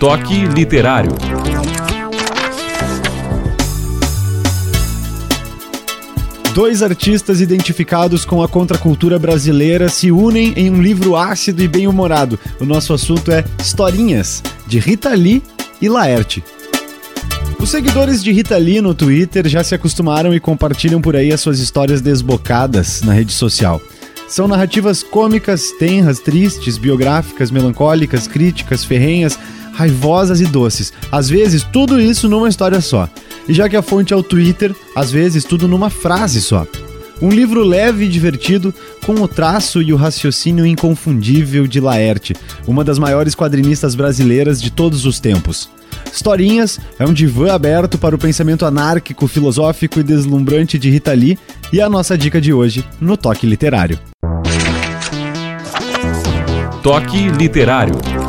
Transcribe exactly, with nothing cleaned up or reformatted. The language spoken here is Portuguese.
Toque Literário. Dois artistas identificados com a contracultura brasileira se unem em um livro ácido e bem-humorado. O nosso assunto é Historinhas, de Rita Lee e Laerte. Os seguidores de Rita Lee no Twitter já se acostumaram e compartilham por aí as suas histórias desbocadas na rede social. São narrativas cômicas, tenras, tristes, biográficas, melancólicas, críticas, ferrenhas, raivosas e doces. Às vezes, tudo isso numa história só. E já que a fonte é o Twitter, às vezes tudo numa frase só. Um livro leve e divertido, com o traço e o raciocínio inconfundível de Laerte, uma das maiores quadrinistas brasileiras de todos os tempos. Historinhas é um divã aberto para o pensamento anárquico, filosófico e deslumbrante de Rita Lee, e a nossa dica de hoje no Toque Literário. Toque Literário.